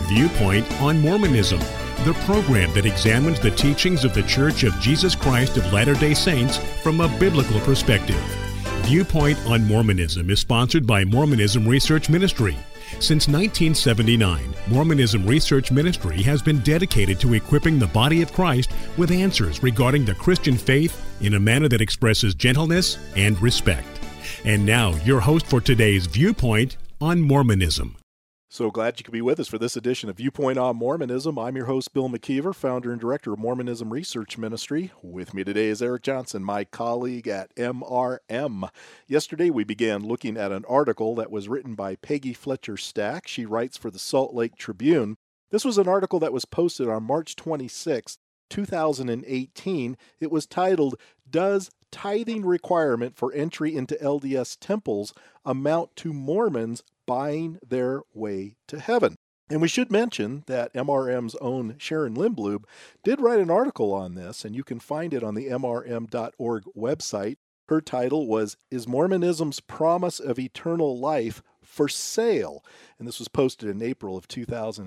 Viewpoint on Mormonism, the program that examines the teachings of the Church of Jesus Christ of Latter-day Saints from a biblical perspective. Viewpoint on Mormonism is sponsored by Mormonism Research Ministry. Since 1979, Mormonism Research Ministry has been dedicated to equipping the body of Christ with answers regarding the Christian faith in a manner that expresses gentleness and respect. And now, your host for today's Viewpoint on Mormonism. So glad you could be with us for this edition of Viewpoint on Mormonism. I'm your host, Bill McKeever, founder and director of Mormonism Research Ministry. With me today is Eric Johnson, my colleague at MRM. Yesterday, we began looking at an article that was written by Peggy Fletcher Stack. She writes for the Salt Lake Tribune. This was an article that was posted on March 26, 2018. It was titled, "Does Tithing Requirement for Entry into LDS Temples Amount to Mormons Buying Their Way to Heaven?" And we should mention that MRM's own Sharon Lindblum did write an article on this, and you can find it on the MRM.org website. Her title was, "Is Mormonism's Promise of Eternal Life for Sale?" And this was posted in April of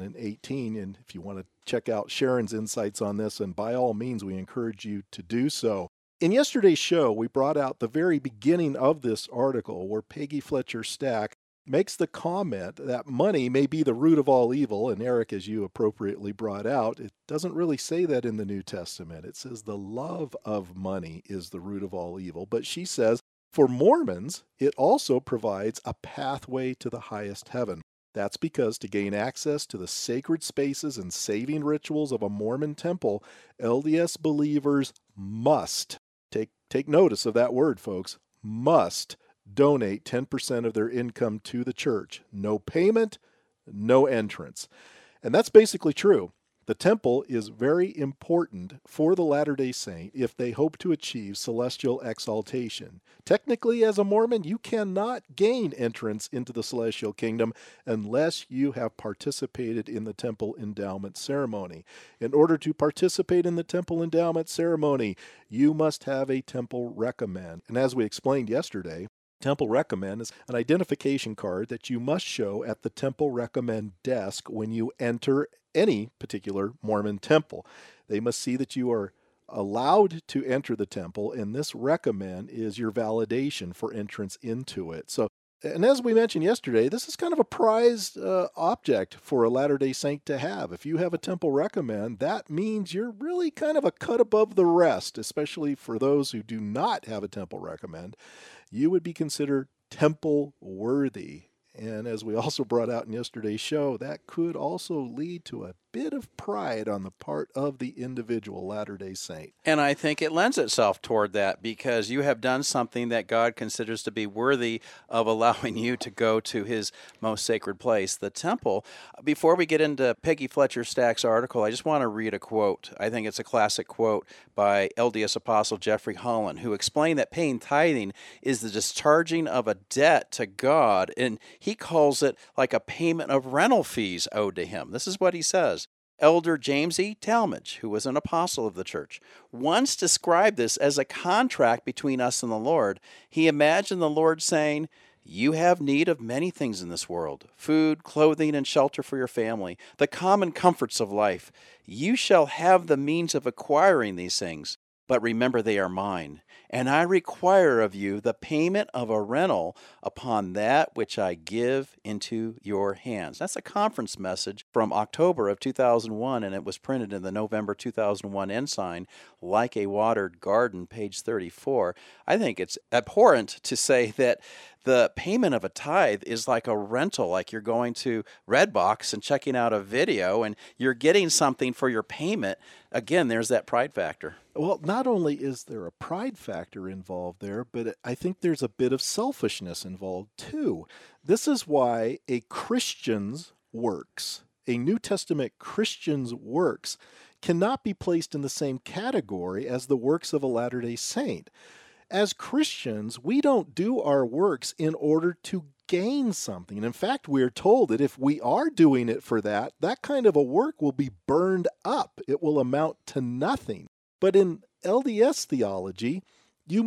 2018. And if you want to check out Sharon's insights on this, and by all means, we encourage you to do so. In yesterday's show, we brought out the very beginning of this article where Peggy Fletcher Stack makes the comment that money may be the root of all evil. And Eric, as you appropriately brought out, it doesn't really say that in the New Testament. It says the love of money is the root of all evil. But she says, for Mormons, it also provides a pathway to the highest heaven. That's because to gain access to the sacred spaces and saving rituals of a Mormon temple, LDS believers must, take notice of that word, folks, must donate 10% of their income to the church. No payment, no entrance. And that's basically true. The temple is very important for the Latter-day Saint if they hope to achieve celestial exaltation. Technically, as a Mormon, you cannot gain entrance into the celestial kingdom unless you have participated in the temple endowment ceremony. In order to participate in the temple endowment ceremony, you must have a temple recommend. And as we explained yesterday, Temple Recommend is an identification card that you must show at the Temple Recommend desk when you enter any particular Mormon temple. They must see that you are allowed to enter the temple, and this recommend is your validation for entrance into it. And as we mentioned yesterday, this is kind of a prized object for a Latter-day Saint to have. If you have a temple recommend, that means you're really kind of a cut above the rest, especially for those who do not have a temple recommend. You would be considered temple worthy. And as we also brought out in yesterday's show, that could also lead to a bit of pride on the part of the individual Latter-day Saint. And I think it lends itself toward that because you have done something that God considers to be worthy of allowing you to go to his most sacred place, the temple. Before we get into Peggy Fletcher Stack's article, I just want to read a quote. I think it's a classic quote by LDS Apostle Jeffrey Holland, who explained that paying tithing is the discharging of a debt to God, and he calls it like a payment of rental fees owed to him. This is what he says. Elder James E. Talmage, who was an apostle of the church, once described this as a contract between us and the Lord. He imagined the Lord saying, "You have need of many things in this world, food, clothing, and shelter for your family, the common comforts of life. You shall have the means of acquiring these things, but remember they are mine, and I require of you the payment of a rental upon that which I give into your hands." That's a conference message from October of 2001, and it was printed in the November 2001 Ensign, Like a Watered Garden, page 34. I think it's abhorrent to say that the payment of a tithe is like a rental, like you're going to Redbox and checking out a video and you're getting something for your payment. Again, there's that pride factor. Well, not only is there a pride factor involved there, but I think there's a bit of selfishness involved too. This is why a Christian's works, a New Testament Christian's works, cannot be placed in the same category as the works of a Latter-day Saint. As Christians, we don't do our works in order to gain something. And in fact, we are told that if we are doing it for that, that kind of a work will be burned up. It will amount to nothing. But in LDS theology, you most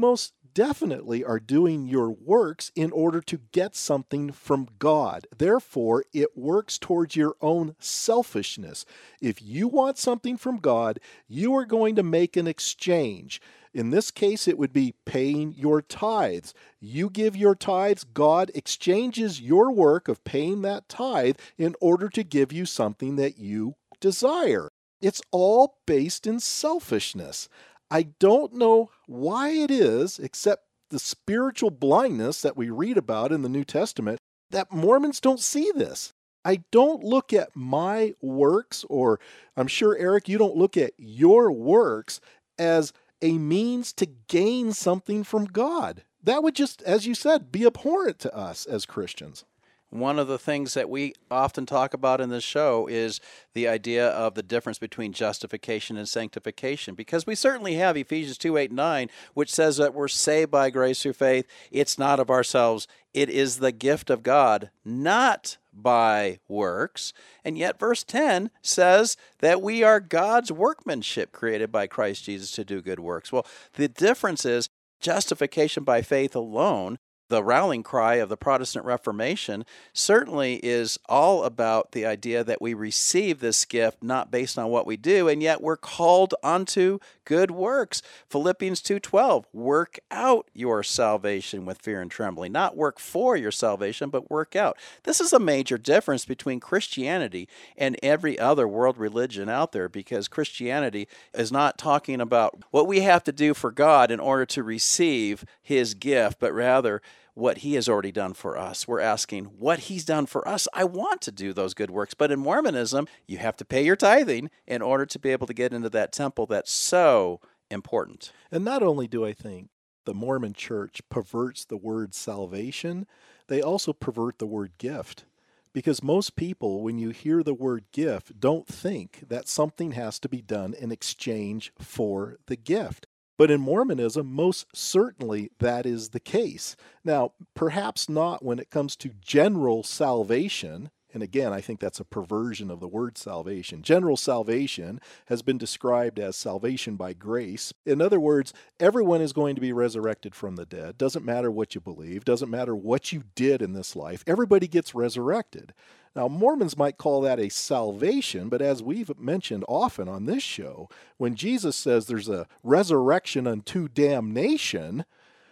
definitely are doing your works in order to get something from God. Therefore, it works towards your own selfishness. If you want something from God, you are going to make an exchange. In this case, it would be paying your tithes. You give your tithes, God exchanges your work of paying that tithe in order to give you something that you desire. It's all based in selfishness. I don't know why it is, except the spiritual blindness that we read about in the New Testament, that Mormons don't see this. I don't look at my works, or I'm sure, Eric, you don't look at your works as a means to gain something from God. That would just, as you said, be abhorrent to us as Christians. One of the things that we often talk about in this show is the idea of the difference between justification and sanctification, because we certainly have Ephesians 2:8-9, which says that we're saved by grace through faith. It's not of ourselves. It is the gift of God, not by works. And yet verse 10 says that we are God's workmanship created by Christ Jesus to do good works. Well, the difference is justification by faith alone. The rallying cry of the Protestant Reformation certainly is all about the idea that we receive this gift not based on what we do, and yet we're called unto good works. Philippians 2:12, work out your salvation with fear and trembling. Not work for your salvation, but work out. This is a major difference between Christianity and every other world religion out there, because Christianity is not talking about what we have to do for God in order to receive His gift, but rather what He has already done for us. We're asking what He's done for us. I want to do those good works. But in Mormonism, you have to pay your tithing in order to be able to get into that temple that's so important. And not only do I think the Mormon church perverts the word salvation, they also pervert the word gift. Because most people, when you hear the word gift, don't think that something has to be done in exchange for the gift. But in Mormonism, most certainly that is the case. Now, perhaps not when it comes to general salvation. And again, I think that's a perversion of the word salvation. General salvation has been described as salvation by grace. In other words, everyone is going to be resurrected from the dead. Doesn't matter what you believe. Doesn't matter what you did in this life. Everybody gets resurrected. Now, Mormons might call that a salvation, but as we've mentioned often on this show, when Jesus says there's a resurrection unto damnation,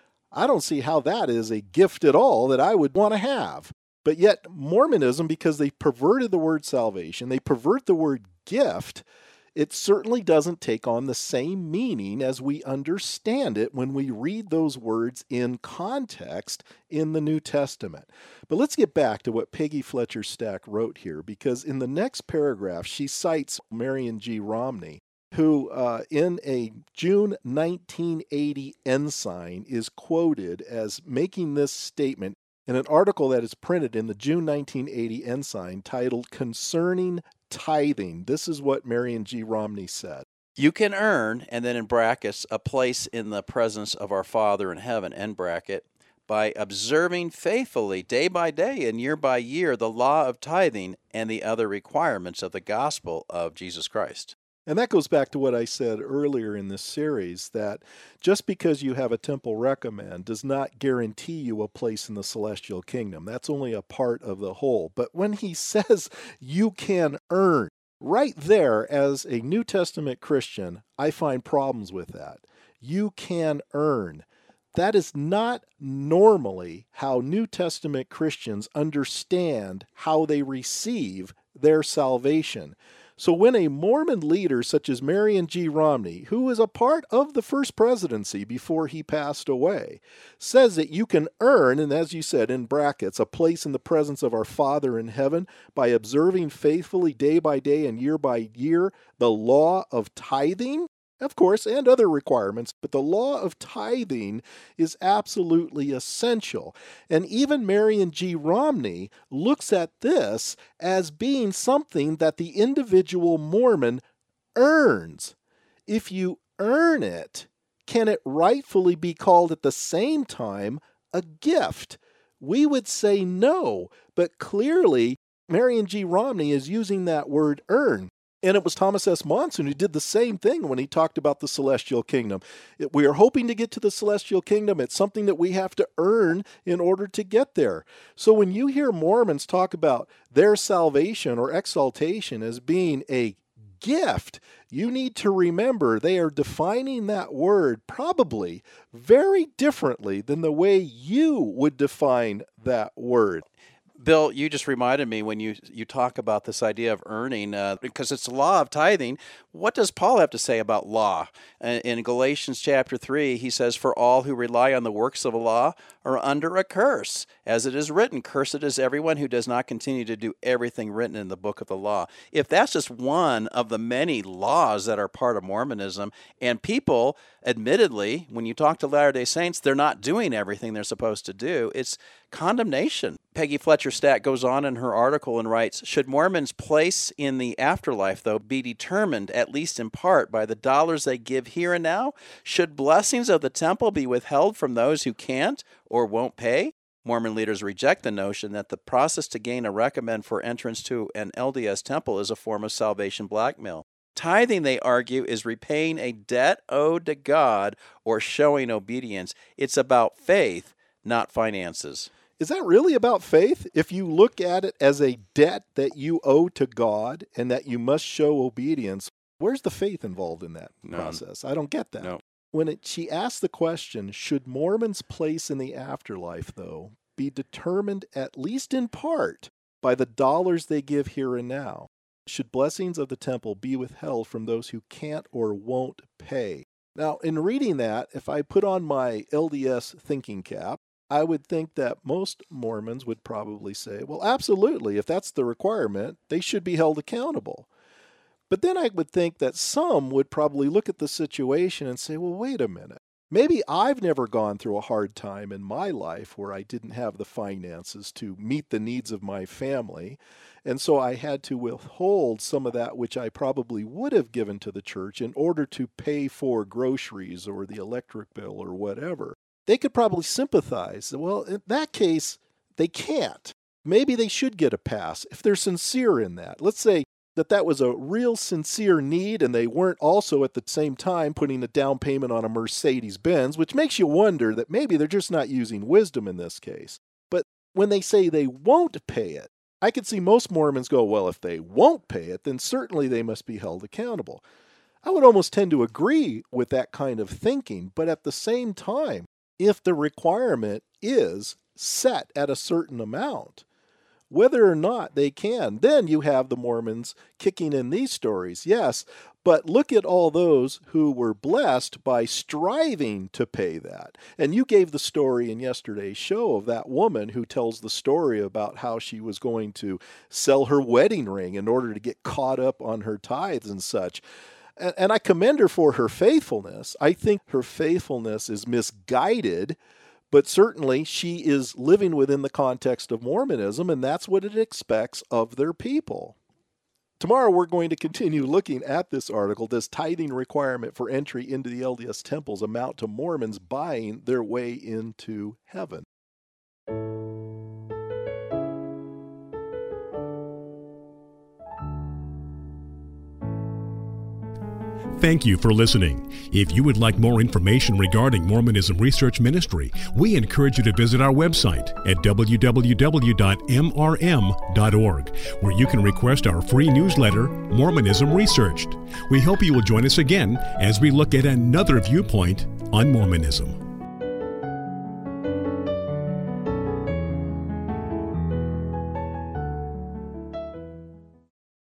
I don't see how that is a gift at all that I would want to have. But yet, Mormonism, because they perverted the word salvation, they pervert the word gift, it certainly doesn't take on the same meaning as we understand it when we read those words in context in the New Testament. But let's get back to what Peggy Fletcher Stack wrote here, because in the next paragraph, she cites Marion G. Romney, who in a June 1980 ensign is quoted as making this statement in an article that is printed in the June 1980 ensign titled Concerning Tithing. This is what Marion G. Romney said. You can earn, and then in brackets, a place in the presence of our Father in heaven, end bracket, by observing faithfully day by day and year by year the law of tithing and the other requirements of the gospel of Jesus Christ. And that goes back to what I said earlier in this series, that just because you have a temple recommend does not guarantee you a place in the celestial kingdom. That's only a part of the whole. But when he says you can earn, right there, as a New Testament Christian, I find problems with that. You can earn. That is not normally how New Testament Christians understand how they receive their salvation. So when a Mormon leader such as Marion G. Romney, who was a part of the first presidency before he passed away, says that you can earn, and as you said in brackets, a place in the presence of our Father in heaven by observing faithfully day by day and year by year the law of tithing, of course, and other requirements, but the law of tithing is absolutely essential. And even Marion G. Romney looks at this as being something that the individual Mormon earns. If you earn it, can it rightfully be called at the same time a gift? We would say no, but clearly Marion G. Romney is using that word earn. And it was Thomas S. Monson who did the same thing when he talked about the celestial kingdom. We are hoping to get to the celestial kingdom. It's something that we have to earn in order to get there. So when you hear Mormons talk about their salvation or exaltation as being a gift, you need to remember they are defining that word probably very differently than the way you would define that word. Bill, you just reminded me when you talk about this idea of earning, because it's the law of tithing. What does Paul have to say about law? In Galatians chapter 3, he says, "For all who rely on the works of the law are under a curse. As it is written, cursed is everyone who does not continue to do everything written in the book of the law." If that's just one of the many laws that are part of Mormonism, and people, admittedly, when you talk to Latter-day Saints, they're not doing everything they're supposed to do, it's condemnation. Peggy Fletcher Stack goes on in her article and writes, "Should Mormons' place in the afterlife, though, be determined, at least in part, by the dollars they give here and now? Should blessings of the temple be withheld from those who can't or won't pay?" Mormon leaders reject the notion that the process to gain a recommend for entrance to an LDS temple is a form of salvation blackmail. Tithing, they argue, is repaying a debt owed to God or showing obedience. It's about faith, not finances. Is that really about faith? If you look at it as a debt that you owe to God and that you must show obedience, where's the faith involved in that process? I don't get that. No. When she asked the question, should Mormons' place in the afterlife, though, be determined at least in part by the dollars they give here and now? Should blessings of the temple be withheld from those who can't or won't pay? Now, in reading that, if I put on my LDS thinking cap, I would think that most Mormons would probably say, well, absolutely, if that's the requirement, they should be held accountable. But then I would think that some would probably look at the situation and say, well, wait a minute. Maybe I've never gone through a hard time in my life where I didn't have the finances to meet the needs of my family, and so I had to withhold some of that which I probably would have given to the church in order to pay for groceries or the electric bill or whatever. They could probably sympathize. Well, in that case, they can't. Maybe they should get a pass if they're sincere in that. Let's say that was a real sincere need and they weren't also at the same time putting a down payment on a Mercedes-Benz, which makes you wonder that maybe they're just not using wisdom in this case. But when they say they won't pay it, I could see most Mormons go, well, if they won't pay it, then certainly they must be held accountable. I would almost tend to agree with that kind of thinking, but at the same time, if the requirement is set at a certain amount, whether or not they can, then you have the Mormons kicking in these stories. Yes, but look at all those who were blessed by striving to pay that. And you gave the story in yesterday's show of that woman who tells the story about how she was going to sell her wedding ring in order to get caught up on her tithes and such. And I commend her for her faithfulness. I think her faithfulness is misguided, but certainly she is living within the context of Mormonism, and that's what it expects of their people. Tomorrow we're going to continue looking at this article. Does tithing requirement for entry into the LDS temples amount to Mormons buying their way into heaven? Thank you for listening. If you would like more information regarding Mormonism Research Ministry, we encourage you to visit our website at www.mrm.org, where you can request our free newsletter, Mormonism Researched. We hope you will join us again as we look at another viewpoint on Mormonism.